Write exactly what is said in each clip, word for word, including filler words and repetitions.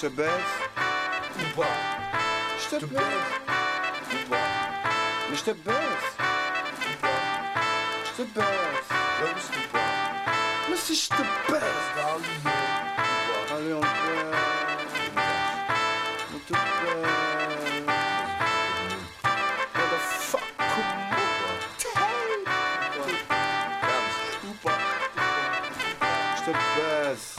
te baise ou pas? Je te baise ou pas? Mais je te baise ou pas? Je te baise ou pas? Mais si je te baise, allez on baise, on te baise. What the fuck? Je te baise.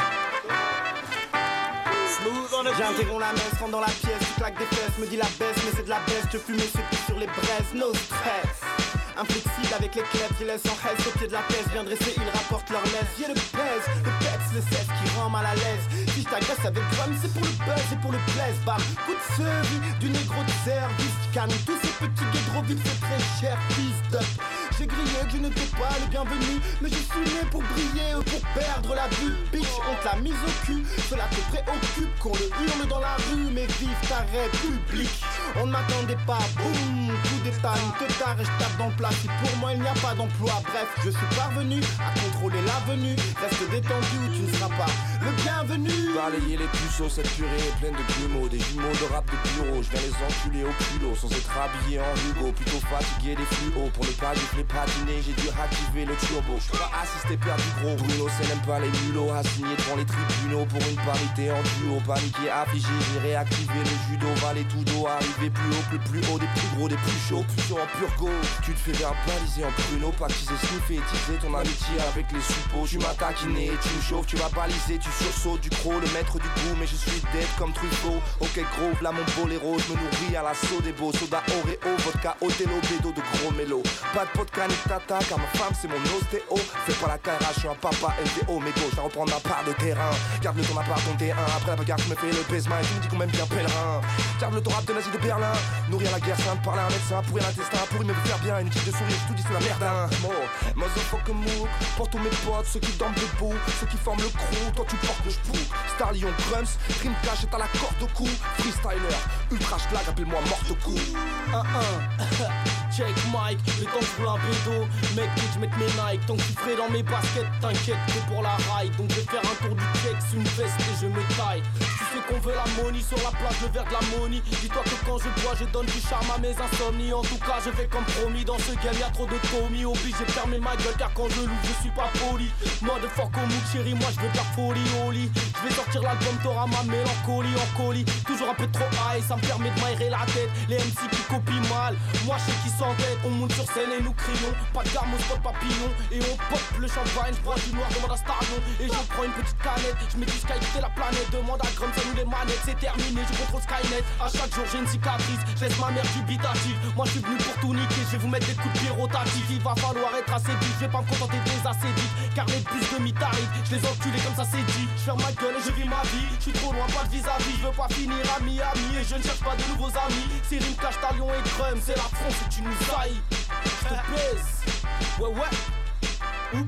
J'interromps la messe, rentre dans la pièce, tu claques des fesses, me dis la baisse, mais c'est de la baisse, je fume ce qui sur les braises, no stress. Inflexible avec les clefs, ils laissent en reste au pied de la peste, bien dressés, ils rapportent leur laisse. Viens le pèse, le peps, le cesse qui rend mal à l'aise. Si je t'agresse avec drum, c'est pour le buzz et pour le plaise. Bam, coup de serie, du négro de service, calme tous ces petits guédros vides, c'est très cher, fils de. J'ai grillé que je n'étais pas le bienvenu, mais je suis né pour briller ou pour perdre la vue. Bitch, on te l'a mise au cul, cela te préoccupe qu'on le hurle dans la rue, mais vive ta république. On ne m'attendait pas, boum, coup d'état, une teutard et je tape dans le plat. Si pour moi il n'y a pas d'emploi, bref, je suis parvenu à contrôler l'avenue. Reste détendu ou tu ne seras pas le bienvenu. Balayer les puceaux, cette purée est pleine de grumeaux, des jumeaux de rap de bureau. Je viens les enculer au culot, sans être habillé en Hugo. Plutôt fatigué des fluos, pour ne pas gifler patiner, j'ai dû activer le turbo. J'suis pas assisté perdu gros. Bruno c'est n'aime pas les mulots, assigné devant les tribunaux pour une parité en duo. Paniqué, affligé, j'ai réactivé le judo. Valet tout dos, arrivé plus haut, plus plus haut, des plus gros, des plus chauds, plus chaud en purgo. Tu te fais verbaliser en pruneau, pactiser, sniffer, teaser ton amitié avec les suppos. Tu m'as taquiné, tu me chauffes, tu vas baliser, tu sursautes du croc, le maître du goût, mais je suis dead comme Truffaut. Ok gros, là mon boléro, je me nourris à l'assaut des beaux. Soda Oreo, vodka, Othello, bédo de gros mélos. Pas de podcast ni tata, car ma femme c'est mon ostéo. Fais pas la carrière, je suis un papa L D O, mais go, je vais reprendre ma part de terrain. Garde le ton appart, ton T un, après la bagarre, je me fais le baisement et tu me dis qu'on m'aime bien pèlerin. Garde le ton rap de nazi de Berlin, nourrir la guerre sainte, parler à un médecin, pourrir l'intestin, pour il me faire bien, une petite de sourire, tout dit c'est la merde hein. Mo, motherfucker mook, pour tous mes potes, ceux qui dorment debout, ceux qui forment le crew, toi tu portes le ch'pouk. Star Lion Grumps, Dream Cash est à la corde au cou. Freestyler, ultra schlag, appelle-moi morte au cou. un un Check Mike, le temps que je roule un bédo. Mec, bitch, mets mes Nike. Tant que tu ferais dans mes baskets, t'inquiète, t'es pour la ride. Donc je vais faire un tour du check, une veste et je me taille. Tu sais qu'on veut la money sur la plage, le verre de la money. Dis-toi que quand je bois, je donne du charme à mes insomnies. En tout cas, je fais comme promis. Dans ce game, y'a trop de Tommy. Obligé de fermer ma gueule car quand je l'ouvre, je suis pas poli. Moi de fort comme chérie, moi je veux de la folie au lit. Je vais sortir l'album, t'auras ma mélancolie en colis. Toujours un peu trop high, ça me permet de m'aérer la tête. Les M C qui copient mal, moi je sais qui s'entête. On monte sur scène et nous crions, pas de garde, pas de papillon. Et on pop le champagne, je bois du noir, demande à Starion. Et je prends une petite canette, je mets du Sky quitter la planète. Demande à Grumps, ça nous les manettes, c'est terminé, je contrôle Skynet. À chaque jour j'ai une cicatrice, je laisse ma mère dubitative. Moi je suis venu pour tout niquer, je vais vous mettre des coups de pied rotatifs. Il va falloir être assez vite, je vais pas me contenter des assez vite. Car les plus de mi-tarifs, je les encule comme ça c'est dit. Je ferme ma gueule et je vis ma vie, je suis trop loin, pas de vis-à-vis. Je veux pas finir à Miami et je ne cherche pas de nouveaux amis. C'est Rim, Cash, Talion et Crum, c'est la France et tu nous haïs. Je te baise, ouais ouais, ou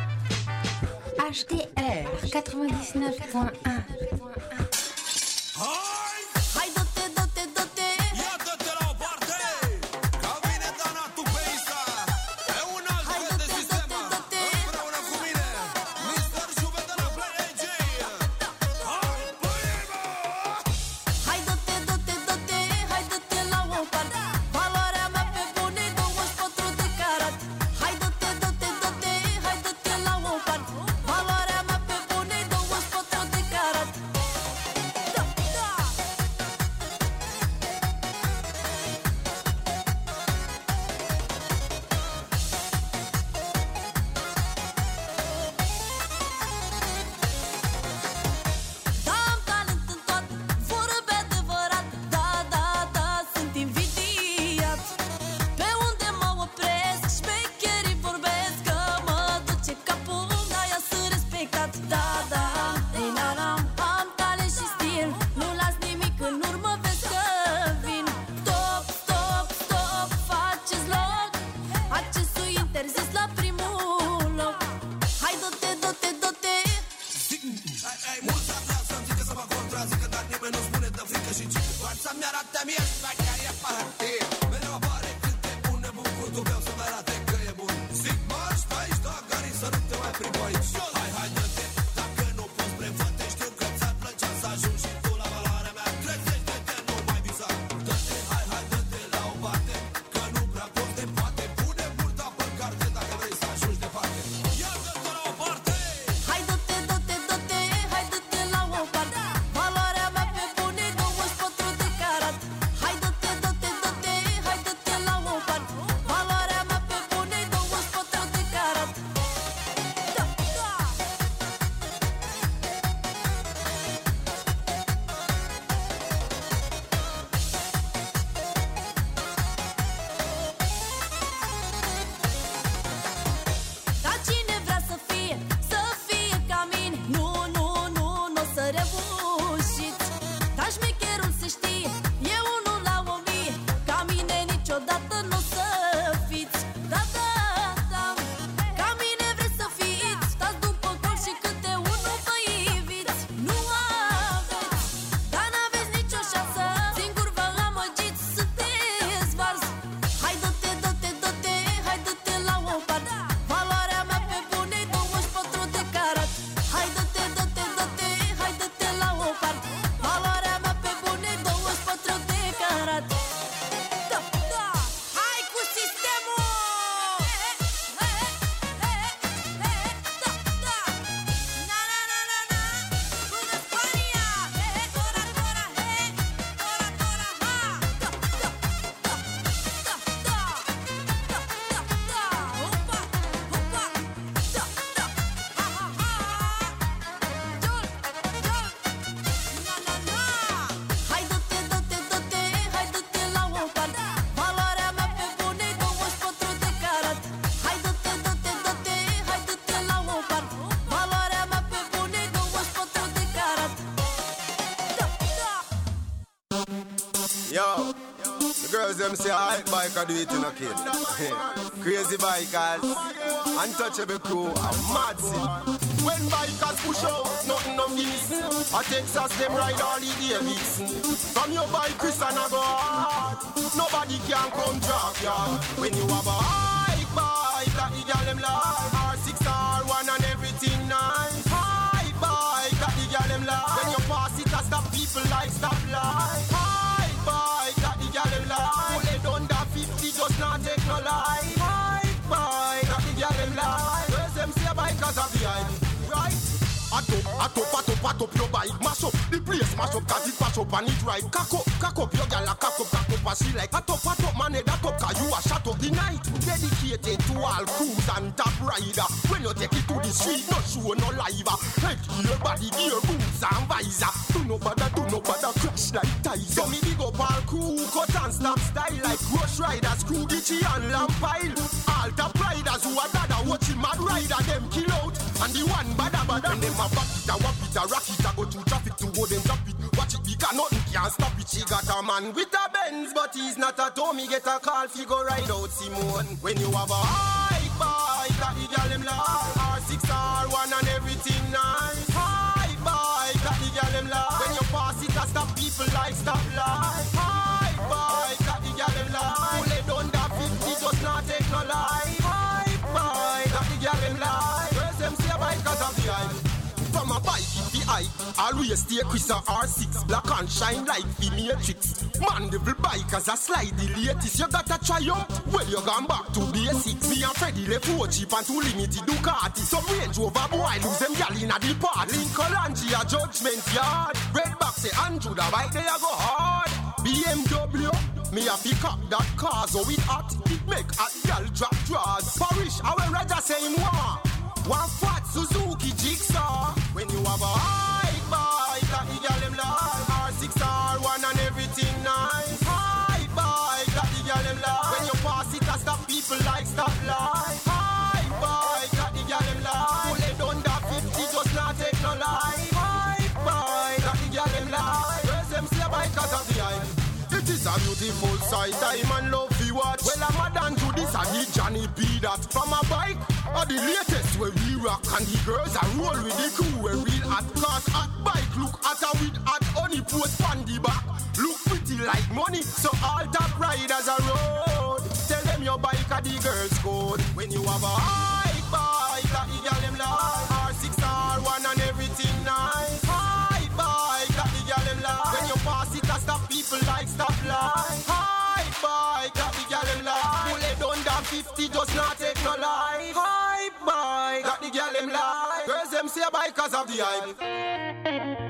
pas. H T R quatre-vingt-dix-neuf point un. Valore, ma pe bune, douăzeci și patru de carat. girls them say I biker do it in a kid. Crazy bikers, untouchable crew, a mad scene. When bikers push out, nothing of this. A Texas them ride all the Davids. From your bike, Chris and I go hard. Nobody can come drop ya. When you have a hike bike, that the girl them like R six R one and everything nice. Hike bike, that the girl them like. When you pass it, I stop people like stop light. Hike bike, that the girl them like. Pull it under fifty, just not take no life. Hike bike, that the girl them like. Where's them say bikers are behind? Right? At up, at up, at up, at up your bike. Mash up, the place mash up, cause it mash up and it right. Cock up, cock up your gal, cock up, cock up, and she like. At up, at up, man, that up, cause you a shut up the night. Dedicated to all crews and top rider. When you take it to the street, no show, no live. Head gear, body gear, boots and visor. Do no bother, do no bother, crash like ties. So me big up all crew, cut and stop style like Rush Riders, Crew Gitchy and Lampile. All top riders who are dada watching mad rider, them kill out. And the one bada bada, and them a back it, a wap it, a rock it, a go through traffic to go them drop it. Watch it because nothing can stop it. She got a man with a Benz, but he's not at home. He get a call, fi go ride out Simone. When you have a hike bike, that the girl them like R six R one and everything nice. Hike bike, that the girl them like. When you pass it, I stop people like stop light. Hike bike, that the girl them like. Pull it under fifty, just not take no life. Hike bike, that the girl them like. Where's them say bikers are behind? From a bike in the eye, always stay Chris or R six. Black and shine like the Matrix. Man, devil bikers a slide the latest. You got a triumph, well you gone back to basics. Me and Freddy left four cheap and too limited Ducati. Some Range Rover boy lose them gal in a the part. Lincoln Lange a Judgment Yard. Red box say Andrew the bike they a go hard. B M W, me a pick up that car so it hot. It make a gal drop drawers. Parish, I will rather say him war. One fat Suzuki Jigsaw. When you have a hike bike, that the girl them like R six R one and everything nice. Hike bike, that the girl them like. When you pass it, I stop people like stop light. Hike bike, that the girl them like. Pull it under fifty, just not take no life. Hike bike, that the girl them like. Where's them say bikers are behind? It is a beautiful sight, time and love you watch. Well, I'm a done to this, I need Johnny B that. From a bike, or the latest where we rock. And the girls are roll with the crew where real hot. Cause hot bike look hotter with hot honey post on the back. Look pretty like money, so all top riders are road. Tell them your bike are the girls code. When you have a hike bike, that the girl them like R six R one and everything nice. Hike bike, that the girl them like. When you pass it, I stop people like stop light. Hike bike, that the girl them like. Pull it under fifty, just not take no life. Hike bike, that the girl them like. Girls them say bikers of the hype.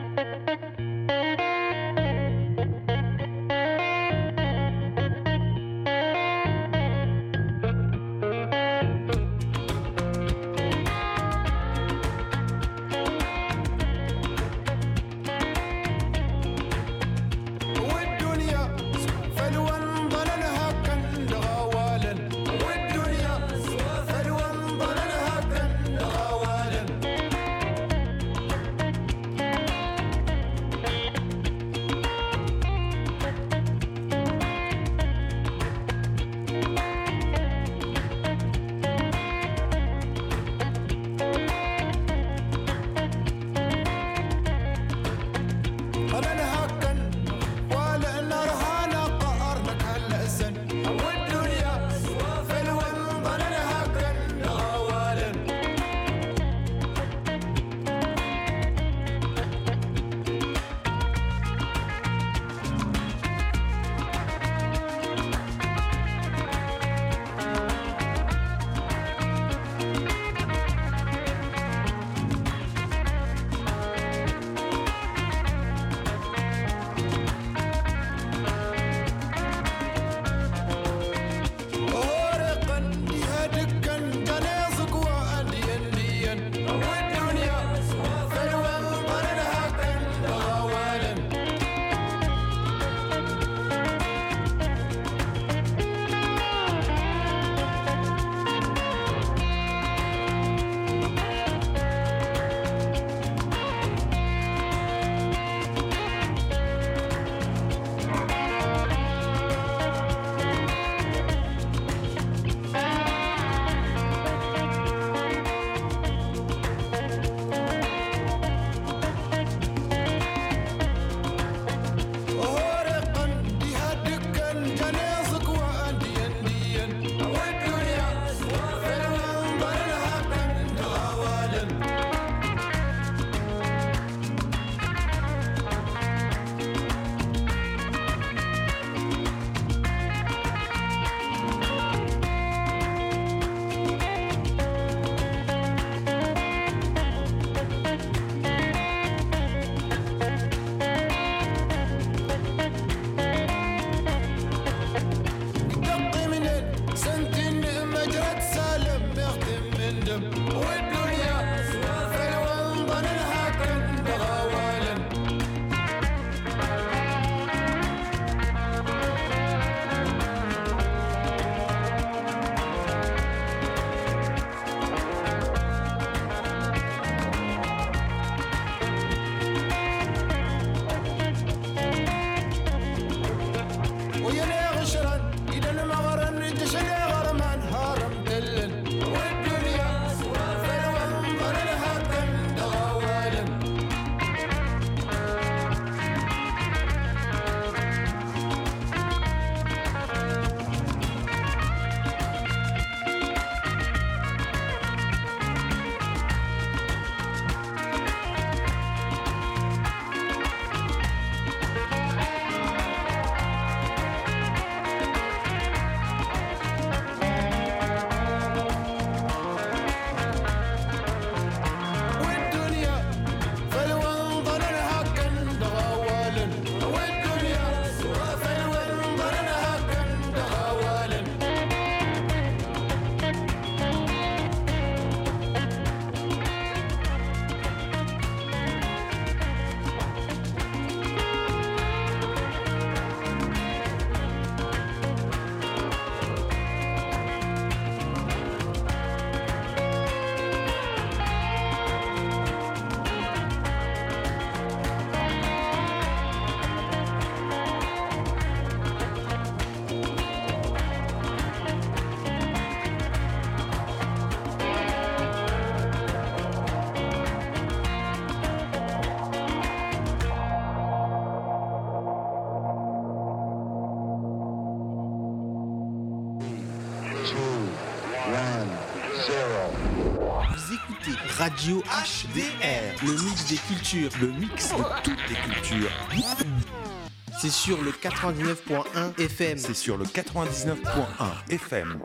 Vous écoutez Radio H D R, le mix des cultures, le mix de toutes les cultures. C'est sur le quatre-vingt-dix-neuf point un F M. C'est sur le quatre-vingt-dix-neuf point un F M.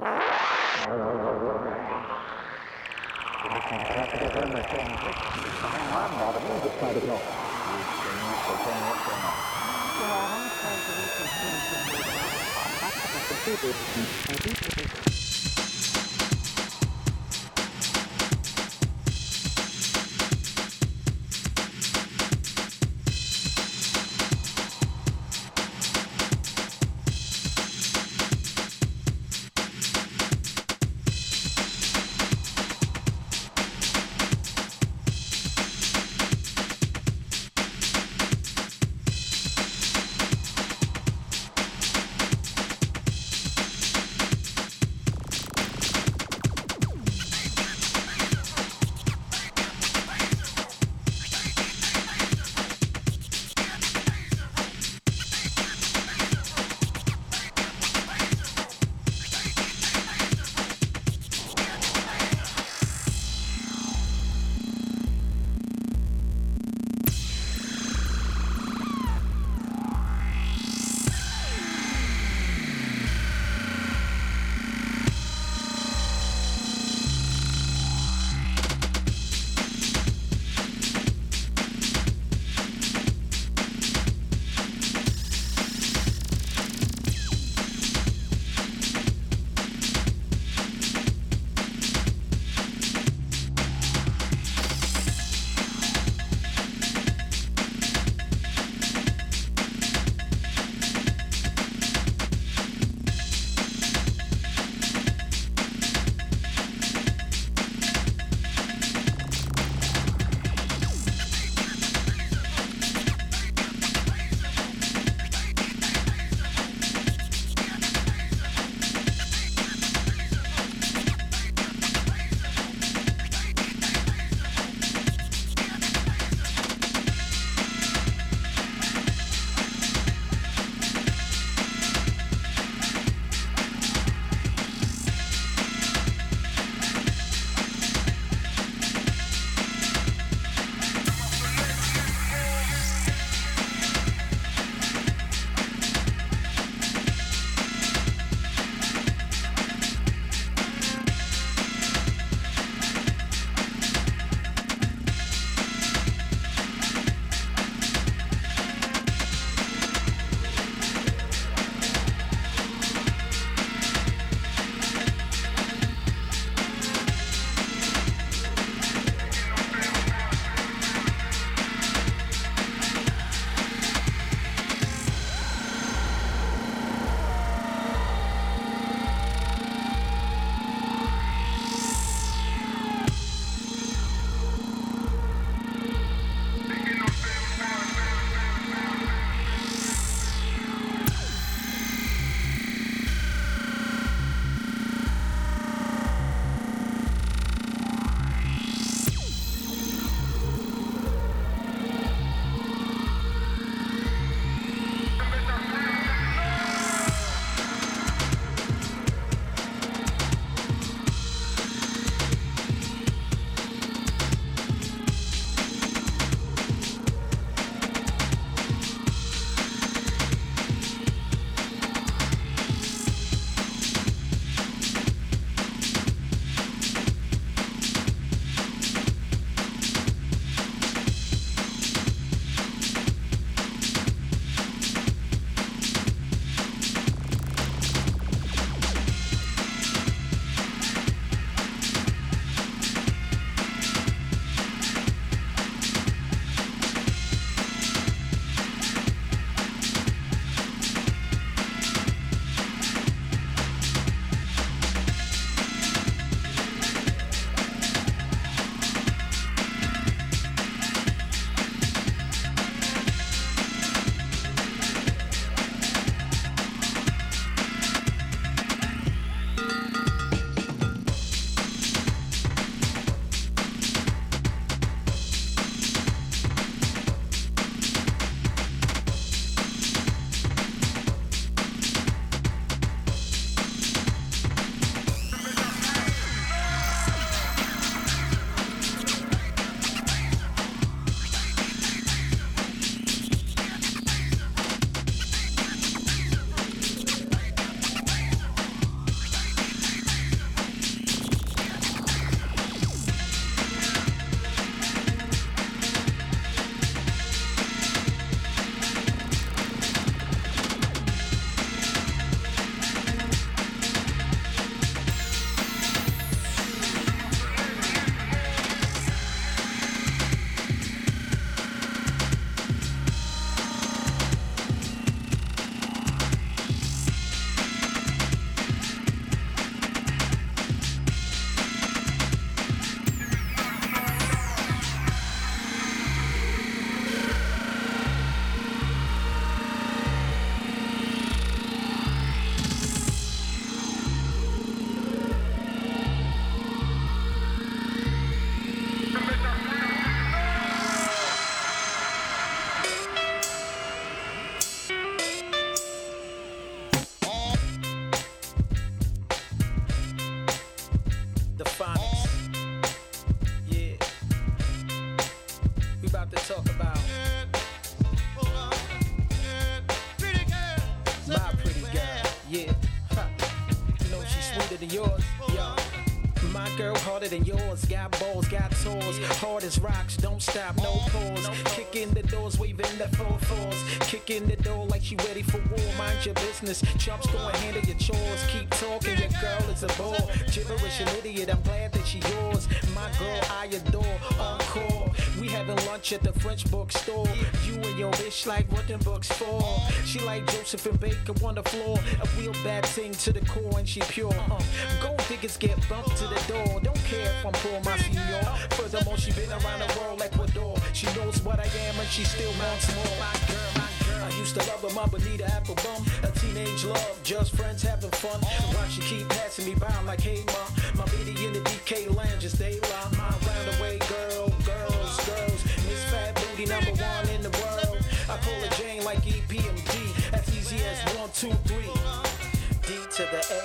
harder than yours. Yo. My girl harder than yours, got balls, got tours, hard as rocks, don't stop, no pause. Kick in the doors, waving the four fours. Kick in the door like she ready for war. Mind your business, chumps go and handle your chores. Keep talking, your girl is a bore. Gibberish, an idiot, I'm glad that she yours. My girl I adore, encore. We having lunch at the French bookstore. You and your bitch like what them books for. She like Joseph and Baker on the floor. A real bad thing to the core and she pure. Uh, gold diggers get bumped to the door. Don't care if I'm poor, my senor. Furthermore, she been around the world like Ecuador. She knows what I am and she still wants more. My girl, my girl. I used to love her, my Bonita apple bum. A teenage love, just friends having fun. Why she keep passing me by, I'm like, hey ma. My lady in the D K land, just they lie. My round away girl, girls, girls. Miss Fat Booty, number one in the world. I call her Jane like E P M D. As easy as one, two, three. D to the A.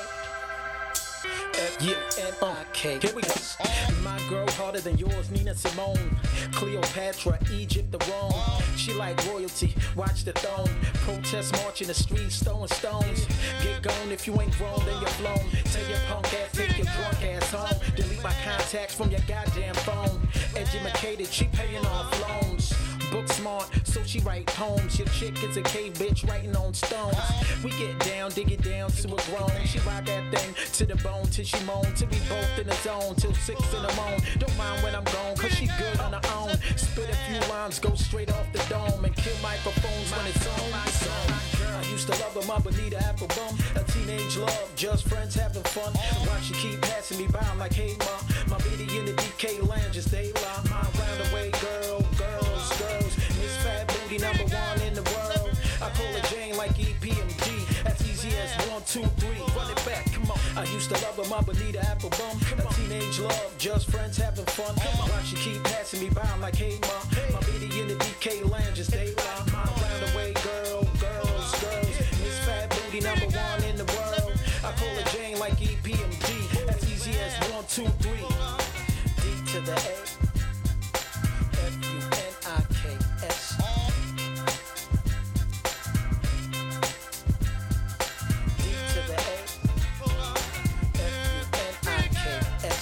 F U N I K. Here we go. My girl harder than yours, Nina Simone. Cleopatra, Egypt, the Rome. She like royalty, watch the throne. Protest march in the streets, throwing stones. Get gone if you ain't grown, then you're blown. Tell your punk ass, take your drunk ass home. Delete my contacts from your goddamn phone. Educated, she paying off loans. Book smart, so she write poems. Your chick is a cave bitch writing on stones. We get down, dig it down to a grown. She ride that thing to the bone till she moan. Till we both in the zone, till six in the morning. Don't mind when I'm gone, cause she good on her own. Spit a few lines, go straight off the dome. And kill microphones when it's on. It's on. I used to love her, my Bonita apple bum. A teenage love, just friends having fun. Why she keep passing me by, I'm like, hey ma. My lady in the D K land, just they lie. My round away girl, girls, girls. Miss Fat Booty, number one in the world. I call her Jane like E P M D. As easy as one, two, three. Run it back, come on. I used to love her, my Bonita apple bum. A teenage love, just friends having fun. Why she keep passing me by, I'm like, hey ma. My lady in the D K land, just they lie. My round away girl, girls, girls. Miss Fat Booty, number one in the world. I call her Jane like E P M D. As easy as one, two, three. D to the A. F U N I K S. D to the A. F U N I K S.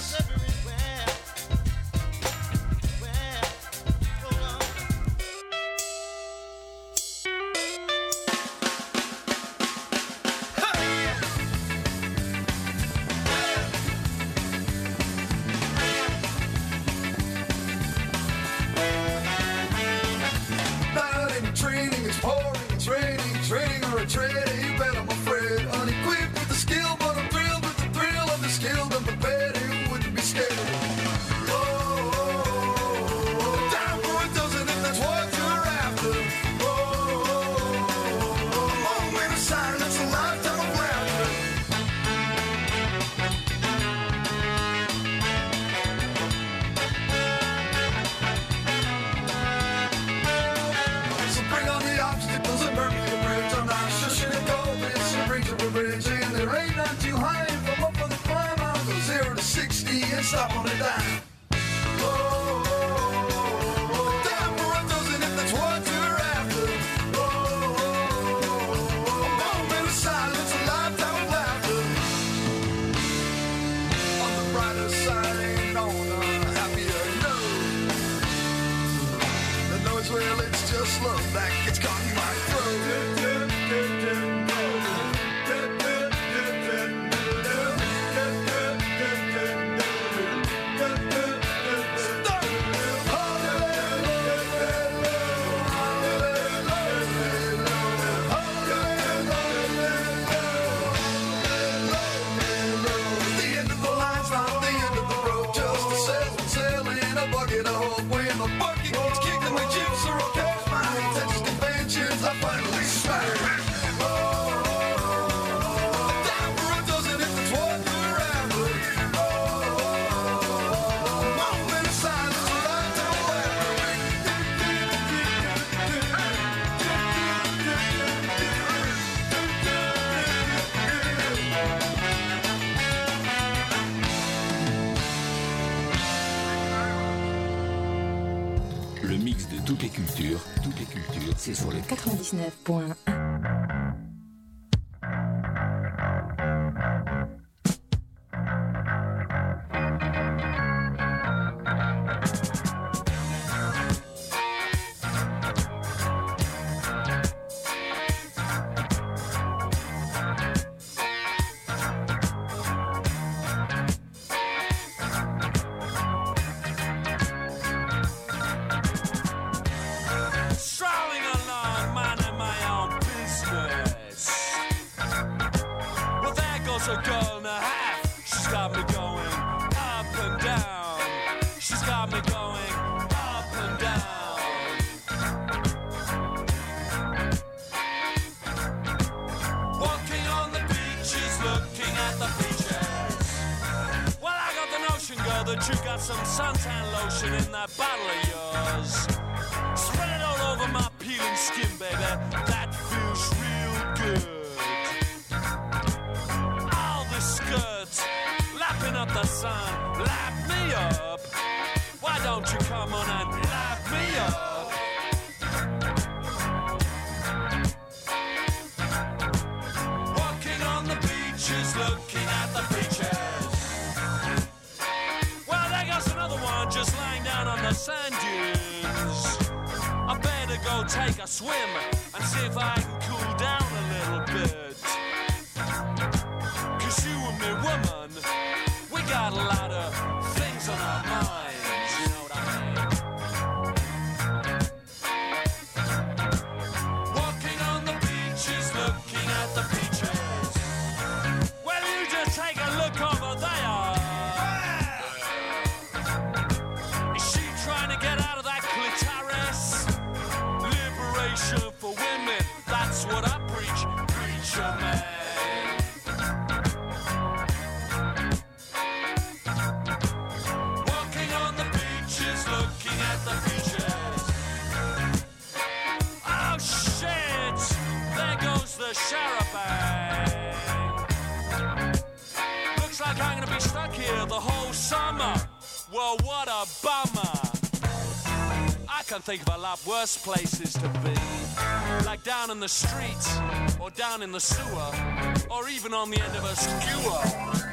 Stop on the dime. Oh, oh, oh, oh. Down for a dozen if that's what you're after. Oh, oh, oh, oh. A moment of silence, a lifetime of laughter. On the brighter side, ain't on a happier note. The noise, well, it's just love that gets caught in my throat. Toutes les cultures, toutes les cultures, c'est sur le quatre-vingt-dix-neuf point un. got me going up and down. She's got me going up and down. Walking on the beaches, looking at the beaches. Well, I got the notion, girl, that you got some suntan lotion in that bottle of yours. Spread it all over my peeling skin, baby. That feels real good. All the skirts, lapping up the sun, lap me up. Why don't you come on and lap me up? Walking on the beaches, looking at the beaches. Well, there goes another one just lying down on the sand dunes. I better go take a swim and see if I can cool down a little bit. Cause you and me, woman, we got a lot of things on our minds, you know what I mean? Walking on the beaches, looking at the beaches. Well, you just take a look over there. Is she trying to get out of that clitoris? Liberation for women, that's what I preach, preacher man. Walking on the beaches, looking at the beaches. Oh shit, there goes the charabanc. Looks like I'm gonna be stuck here the whole summer. Well, what a bummer. I can think of a lot worse places to be. Like down in the streets, or down in the sewer, or even on the end of a skewer.